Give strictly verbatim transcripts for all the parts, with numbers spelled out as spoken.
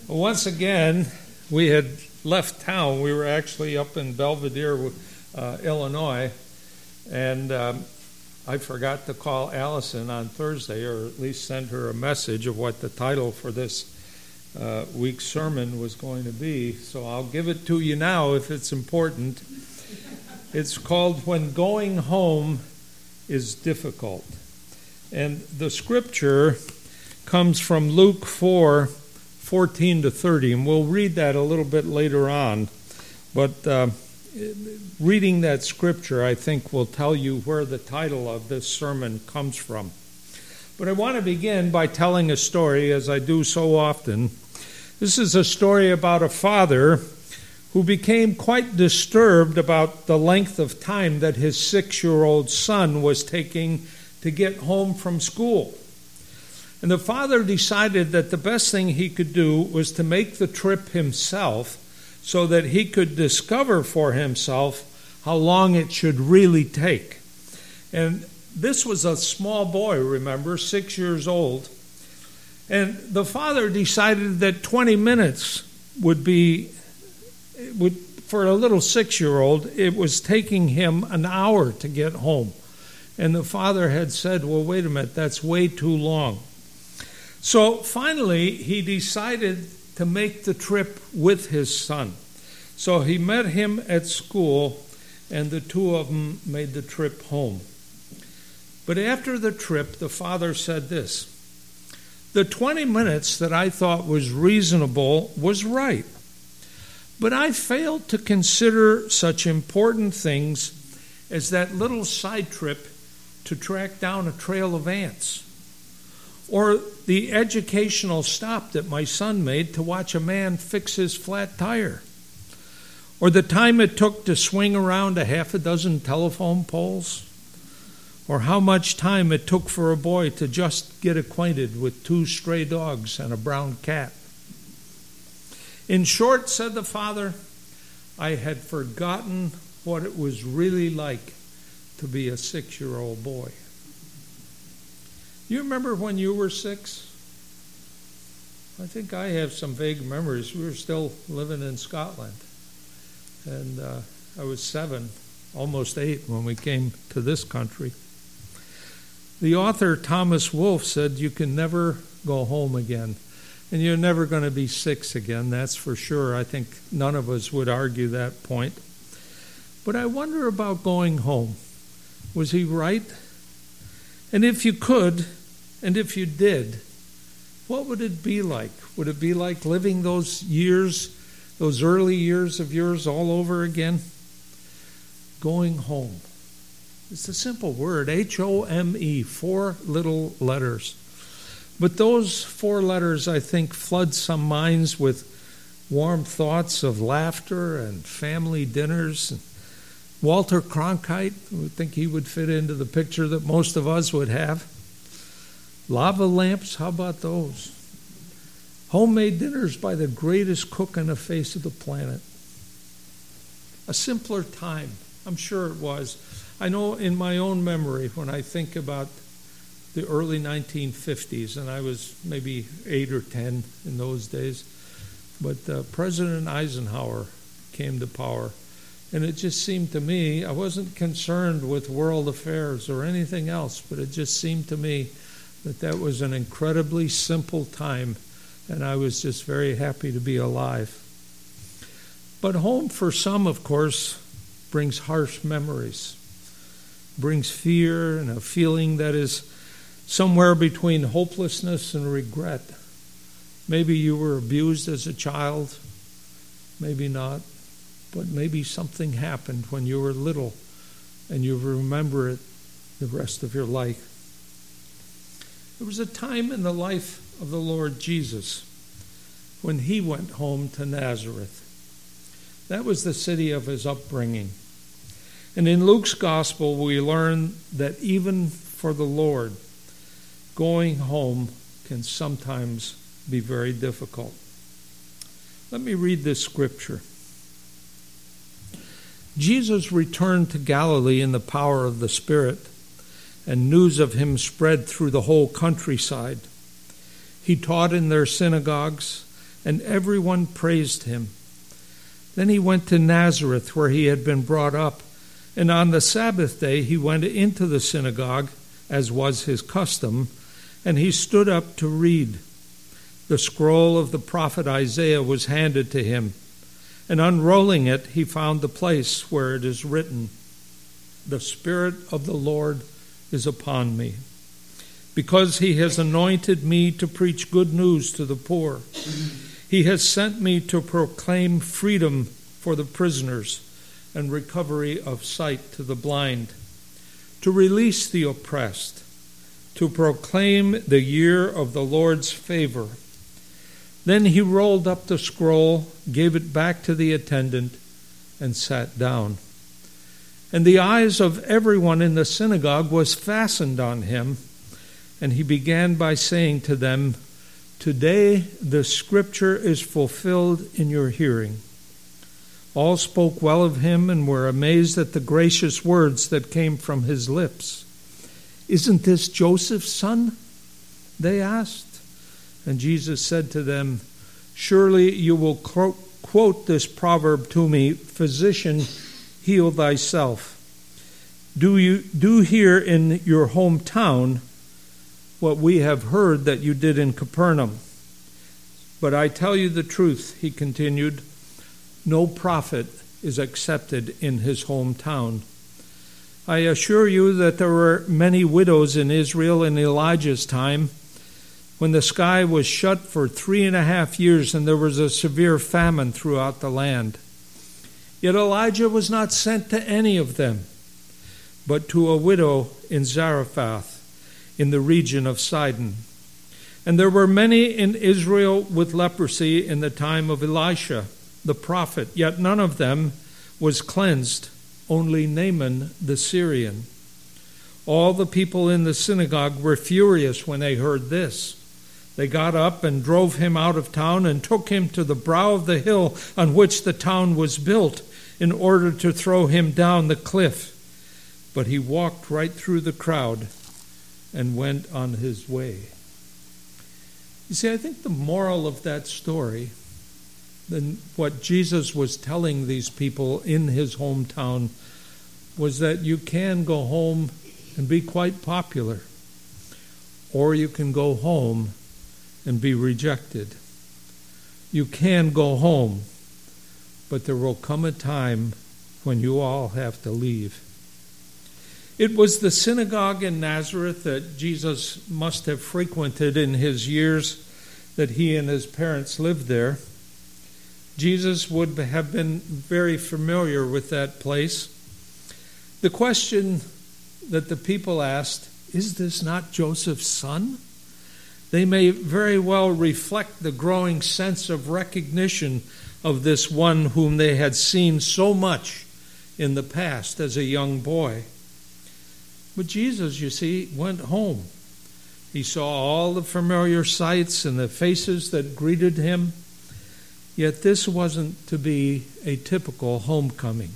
Once again, we had left town. We were actually up in Belvedere, uh, Illinois, and um, I forgot to call Allison on Thursday, or at least send her a message of what the title for this uh, week's sermon was going to be. So I'll give it to you now if it's important. It's called When Going Home is Difficult. And the scripture comes from Luke four, fourteen to thirty, and we'll read that a little bit later on. But uh, reading that scripture, I think, will tell you where the title of this sermon comes from. But I want to begin by telling a story, as I do so often. This is a story about a father who became quite disturbed about the length of time that his six-year-old son was taking to get home from school. And the father decided that the best thing he could do was to make the trip himself so that he could discover for himself how long it should really take. And this was a small boy, remember, six years old. And the father decided that twenty minutes would be, would for a little six-year-old, it was taking him an hour to get home. And the father had said, well, wait a minute, that's way too long. So finally, he decided to make the trip with his son. So he met him at school, and the two of them made the trip home. But after the trip, the father said this: the twenty minutes that I thought was reasonable was right, but I failed to consider such important things as that little side trip to track down a trail of ants, or the educational stop that my son made to watch a man fix his flat tire, or the time it took to swing around a half a dozen telephone poles, or how much time it took for a boy to just get acquainted with two stray dogs and a brown cat. In short, said the father, I had forgotten what it was really like to be a six-year-old boy. You remember when you were six? I think I have some vague memories. We were still living in Scotland. And uh, I was seven, almost eight, when we came to this country. The author Thomas Wolfe said you can never go home again. And you're never going to be six again, that's for sure. I think none of us would argue that point. But I wonder about going home. Was he right? And if you could, and if you did, what would it be like? Would it be like living those years, those early years of yours all over again? Going home. It's a simple word, H O M E, four little letters. But those four letters, I think, flood some minds with warm thoughts of laughter and family dinners. Walter Cronkite, I would think he would fit into the picture that most of us would have. Lava lamps, how about those? Homemade dinners by the greatest cook on the face of the planet. A simpler time, I'm sure it was. I know in my own memory, when I think about the early nineteen fifties, and I was maybe eight or ten in those days, but uh, President Eisenhower came to power. And it just seemed to me, I wasn't concerned with world affairs or anything else, but it just seemed to me that that was an incredibly simple time, and I was just very happy to be alive. But home for some, of course, brings harsh memories, brings fear and a feeling that is somewhere between hopelessness and regret. Maybe you were abused as a child, maybe not. But maybe something happened when you were little and you remember it the rest of your life. There was a time in the life of the Lord Jesus when he went home to Nazareth. That was the city of his upbringing. And in Luke's gospel, we learn that even for the Lord, going home can sometimes be very difficult. Let me read this scripture. Jesus returned to Galilee in the power of the Spirit, and news of him spread through the whole countryside. He taught in their synagogues and everyone praised him. Then he went to Nazareth, where he had been brought up, and on the Sabbath day he went into the synagogue, as was his custom, and he stood up to read. The scroll of the prophet Isaiah was handed to him, and unrolling it, he found the place where it is written, "The Spirit of the Lord is upon me, because he has anointed me to preach good news to the poor. He has sent me to proclaim freedom for the prisoners and recovery of sight to the blind, to release the oppressed, to proclaim the year of the Lord's favor." Then he rolled up the scroll, gave it back to the attendant, and sat down. And the eyes of everyone in the synagogue was fastened on him, and he began by saying to them, "Today the scripture is fulfilled in your hearing." All spoke well of him and were amazed at the gracious words that came from his lips. "Isn't this Joseph's son?" they asked. And Jesus said to them, "Surely you will quote this proverb to me, 'Physician, heal thyself.' Do you do here in your hometown what we have heard that you did in Capernaum. But I tell you the truth," he continued, "no prophet is accepted in his hometown. I assure you that there were many widows in Israel in Elijah's time, when the sky was shut for three and a half years and there was a severe famine throughout the land. Yet Elijah was not sent to any of them, but to a widow in Zarephath, in the region of Sidon. And there were many in Israel with leprosy in the time of Elisha, the prophet, yet none of them was cleansed, only Naaman the Syrian. All the people in the synagogue were furious when they heard this. They got up and drove him out of town and took him to the brow of the hill on which the town was built, in order to throw him down the cliff. But he walked right through the crowd and went on his way. You see, I think the moral of that story, then what Jesus was telling these people in his hometown, was that you can go home and be quite popular, or you can go home and be rejected. You can go home, but there will come a time when you all have to leave. It was the synagogue in Nazareth that Jesus must have frequented in his years that he and his parents lived there. Jesus would have been very familiar with that place. The question that the people asked, "Is this not Joseph's son?" They may very well reflect the growing sense of recognition of this one whom they had seen so much in the past as a young boy. But Jesus, you see, went home. He saw all the familiar sights and the faces that greeted him. Yet this wasn't to be a typical homecoming.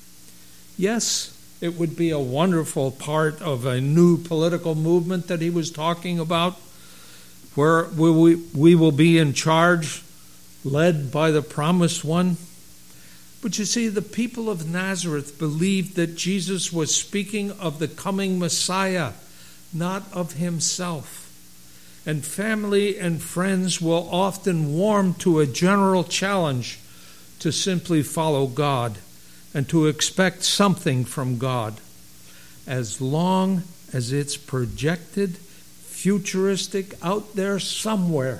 Yes, it would be a wonderful part of a new political movement that he was talking about, where we, we will be in charge, led by the promised one. But you see, the people of Nazareth believed that Jesus was speaking of the coming Messiah, not of himself. And family and friends will often warm to a general challenge to simply follow God and to expect something from God, as long as it's projected, futuristic, out there somewhere.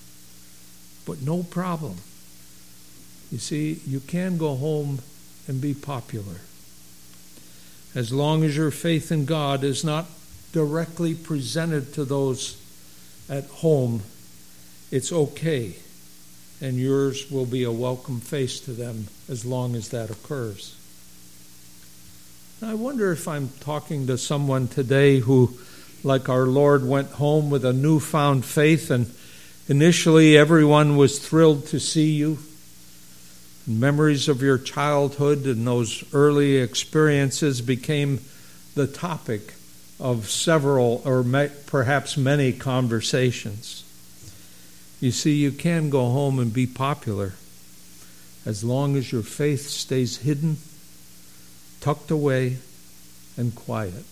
But no problem. You see, you can go home and be popular. As long as your faith in God is not directly presented to those at home, it's okay. And yours will be a welcome face to them as long as that occurs. I wonder if I'm talking to someone today who, like our Lord, went home with a newfound faith, and initially everyone was thrilled to see you. Memories of your childhood and those early experiences became the topic of several or perhaps many conversations. You see, you can go home and be popular as long as your faith stays hidden, tucked away, and quiet.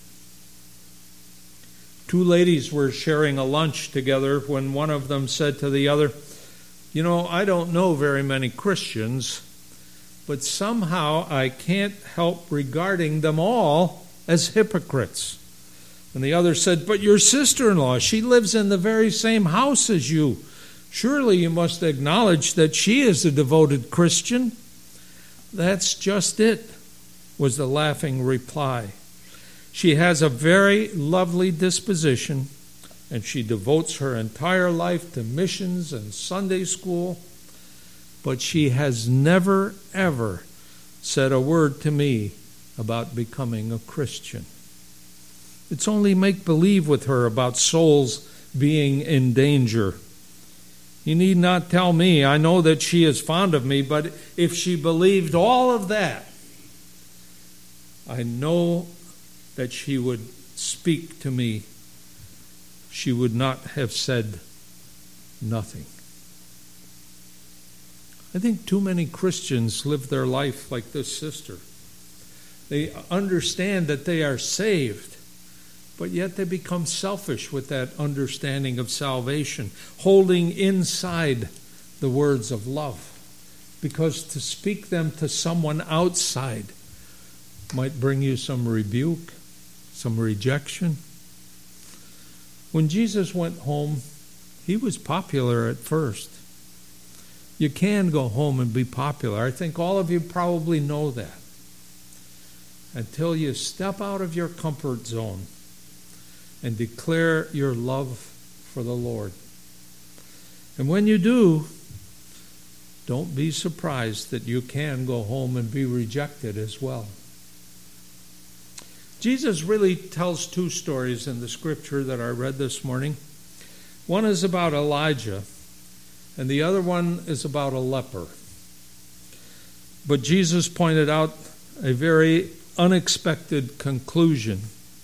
Two ladies were sharing a lunch together when one of them said to the other, "You know, I don't know very many Christians, but somehow I can't help regarding them all as hypocrites." And the other said, "But your sister-in-law, she lives in the very same house as you. Surely you must acknowledge that she is a devoted Christian." "That's just it," was the laughing reply. "She has a very lovely disposition, and she devotes her entire life to missions and Sunday school, but she has never, ever said a word to me about becoming a Christian. It's only make-believe with her about souls being in danger. You need not tell me. I know that she is fond of me, but if she believed all of that, I know that she would speak to me. She would not have said nothing." I think too many Christians live their life like this sister. They understand that they are saved, but yet they become selfish with that understanding of salvation, holding inside the words of love, because to speak them to someone outside might bring you some rebuke, some rejection. When Jesus went home, he was popular at first. You can go home and be popular. I think all of you probably know that. Until you step out of your comfort zone and declare your love for the Lord. And when you do, don't be surprised that you can go home and be rejected as well. Jesus really tells two stories in the scripture that I read this morning. One is about Elijah, and the other one is about a leper. But Jesus pointed out a very unexpected conclusion.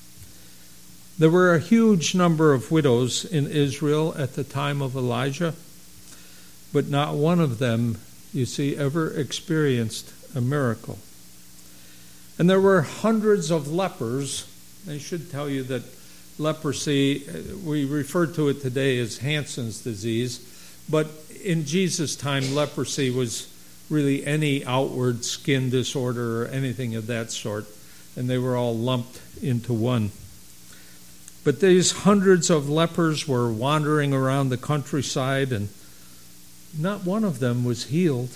There were a huge number of widows in Israel at the time of Elijah, but not one of them, you see, ever experienced a miracle. And there were hundreds of lepers. I should tell you that leprosy, we refer to it today as Hansen's disease, but in Jesus' time, leprosy was really any outward skin disorder or anything of that sort, and they were all lumped into one. But these hundreds of lepers were wandering around the countryside, and not one of them was healed.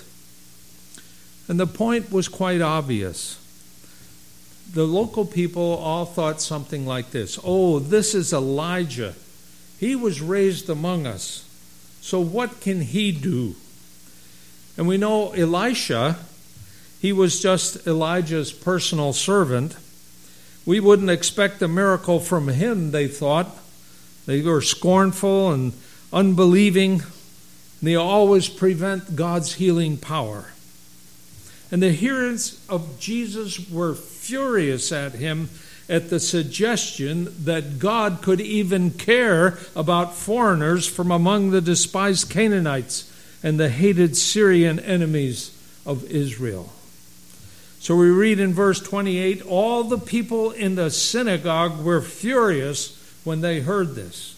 And the point was quite obvious. The local people all thought something like this: "Oh, this is Elijah. He was raised among us. So what can he do?" And we know Elisha, he was just Elijah's personal servant. We wouldn't expect a miracle from him, they thought. They were scornful and unbelieving. And they always prevent God's healing power. And the hearers of Jesus were furious at him at the suggestion that God could even care about foreigners from among the despised Canaanites and the hated Syrian enemies of Israel. So we read in verse twenty-eight, all the people in the synagogue were furious when they heard this.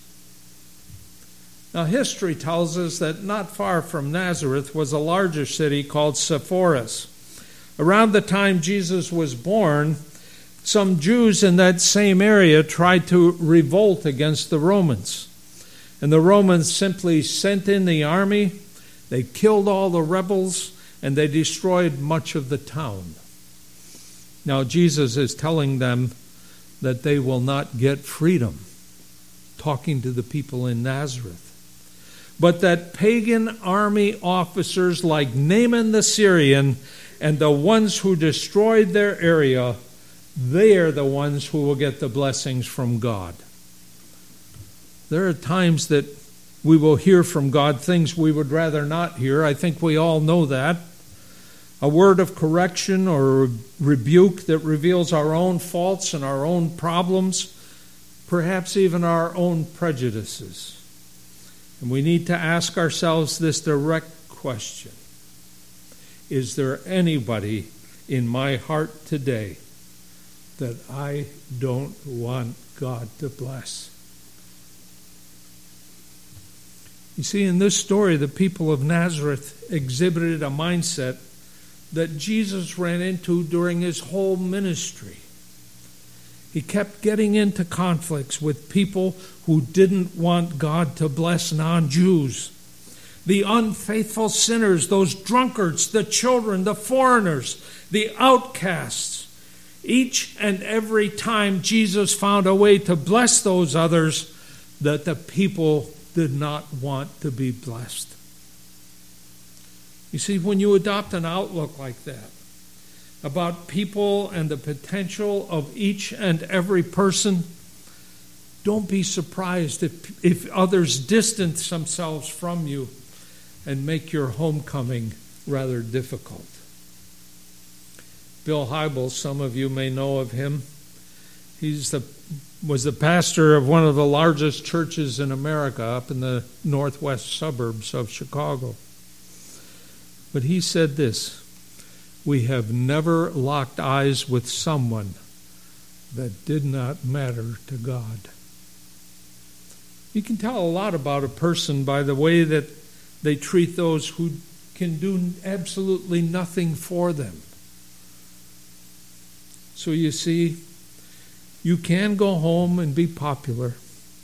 Now history tells us that not far from Nazareth was a larger city called Sepphoris. Around the time Jesus was born, some Jews in that same area tried to revolt against the Romans. And the Romans simply sent in the army, they killed all the rebels, and they destroyed much of the town. Now Jesus is telling them that they will not get freedom, talking to the people in Nazareth. But that pagan army officers like Naaman the Syrian and the ones who destroyed their area, they are the ones who will get the blessings from God. There are times that we will hear from God things we would rather not hear. I think we all know that. A word of correction or rebuke that reveals our own faults and our own problems, perhaps even our own prejudices. And we need to ask ourselves this direct question. Is there anybody in my heart today that I don't want God to bless? You see, in this story, the people of Nazareth exhibited a mindset that Jesus ran into during his whole ministry. He kept getting into conflicts with people who didn't want God to bless non-Jews. The unfaithful sinners, those drunkards, the children, the foreigners, the outcasts. Each and every time Jesus found a way to bless those others that the people did not want to be blessed. You see, when you adopt an outlook like that about people and the potential of each and every person, don't be surprised if, if others distance themselves from you and make your homecoming rather difficult. Bill Hybels, some of you may know of him. He's the was the pastor of one of the largest churches in America up in the northwest suburbs of Chicago. But he said this: we have never locked eyes with someone that did not matter to God. You can tell a lot about a person by the way that they treat those who can do absolutely nothing for them. So you see, you can go home and be popular,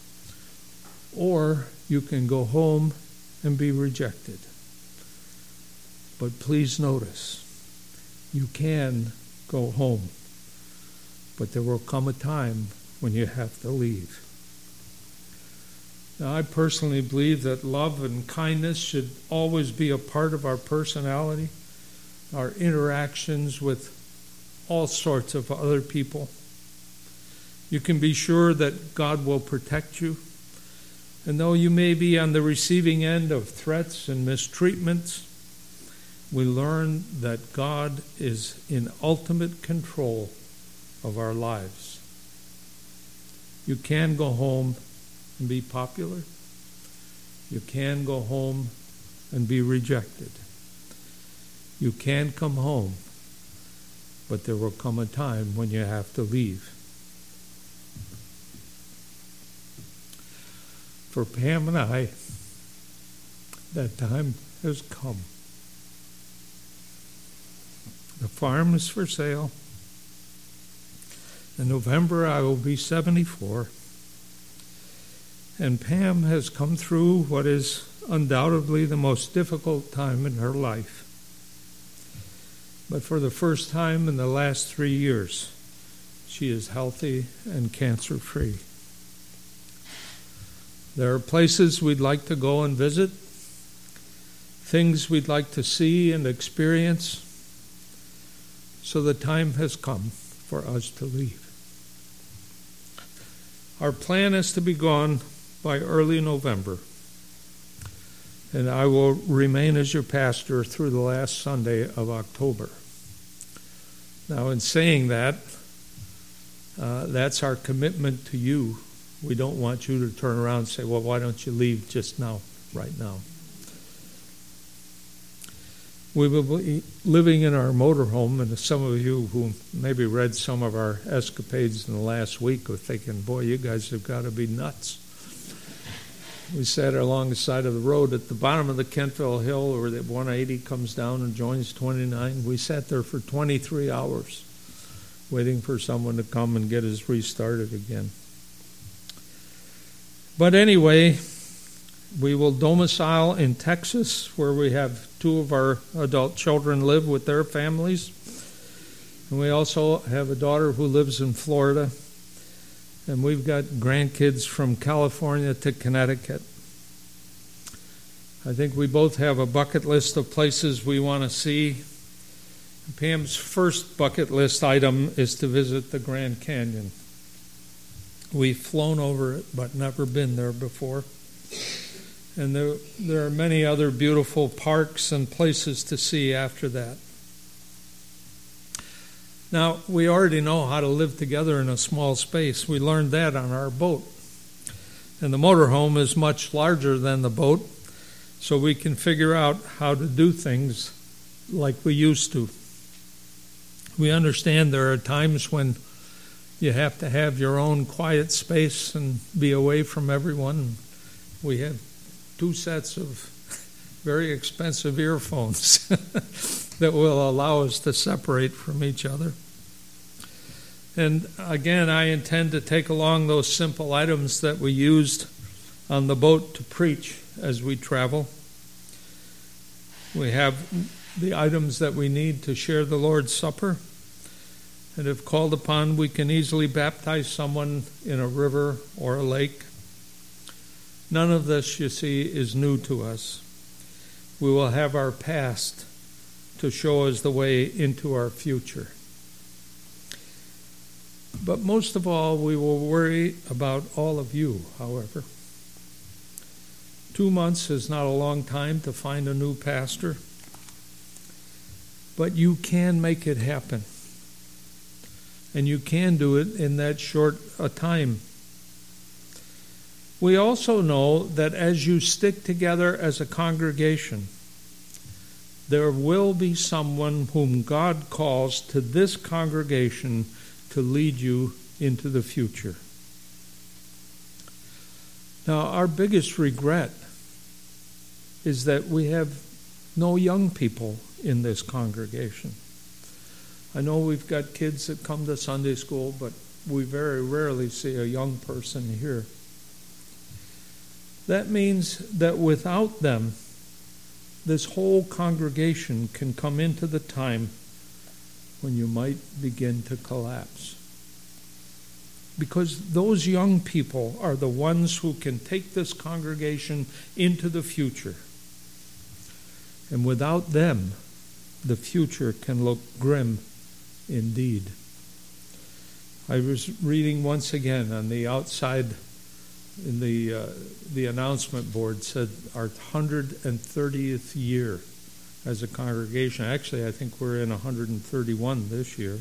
or you can go home and be rejected. But please notice, you can go home, but there will come a time when you have to leave. Now, I personally believe that love and kindness should always be a part of our personality, our interactions with all sorts of other people. You can be sure that God will protect you. And though you may be on the receiving end of threats and mistreatments, we learn that God is in ultimate control of our lives. You can go home and be popular. You can go home and be rejected. You can come home, but there will come a time when you have to leave. For Pam and I, that time has come. The farm is for sale. In November, I will be seventy-four. And Pam has come through what is undoubtedly the most difficult time in her life. But for the first time in the last three years, she is healthy and cancer-free. There are places we'd like to go and visit, things we'd like to see and experience. So the time has come for us to leave. Our plan is to be gone by early November, and I will remain as your pastor through the last Sunday of October. Now, in saying that, uh, that's our commitment to you. We don't want you to turn around and say, well, why don't you leave just now, right now? We will be living in our motorhome, and some of you who maybe read some of our escapades in the last week are thinking, boy, you guys have got to be nuts. We sat along the side of the road at the bottom of the Kentville Hill where the one eighty comes down and joins twenty-nine. We sat there for twenty-three hours waiting for someone to come and get us restarted again. But anyway, we will domicile in Texas, where we have two of our adult children live with their families. And we also have a daughter who lives in Florida. And we've got grandkids from California to Connecticut. I think we both have a bucket list of places we want to see. Pam's first bucket list item is to visit the Grand Canyon. We've flown over it, but never been there before. And there, there are many other beautiful parks and places to see after that. Now, we already know how to live together in a small space. We learned that on our boat. And the motorhome is much larger than the boat, so we can figure out how to do things like we used to. We understand there are times when you have to have your own quiet space and be away from everyone. We have two sets of very expensive earphones that will allow us to separate from each other. And again, I intend to take along those simple items that we used on the boat to preach as we travel. We have the items that we need to share the Lord's Supper. And if called upon, we can easily baptize someone in a river or a lake. None of this, you see, is new to us. We will have our past to show us the way into our future. But most of all, we will worry about all of you, however. Two months is not a long time to find a new pastor, but you can make it happen. And you can do it in that short a time. We also know that as you stick together as a congregation, there will be someone whom God calls to this congregation to lead you into the future. Now, our biggest regret is that we have no young people in this congregation. I know we've got kids that come to Sunday school, but we very rarely see a young person here. That means that without them, this whole congregation can come into the time when you might begin to collapse. Because those young people are the ones who can take this congregation into the future. And without them, the future can look grim indeed. I was reading once again on the outside, in the uh, the announcement board said our one hundred thirtieth year as a congregation. Actually, I think we're in one hundred thirty-one this year.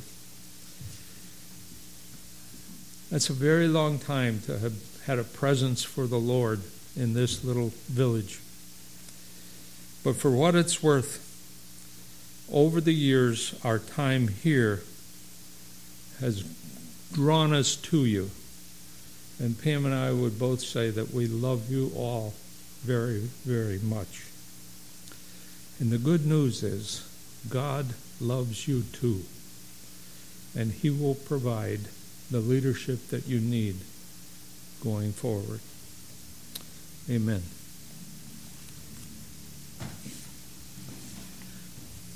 That's a very long time to have had a presence for the Lord in this little village. But for what it's worth, over the years, our time here has drawn us to you. And Pam and I would both say that we love you all very, very much. And the good news is, God loves you too. And He will provide the leadership that you need going forward. Amen.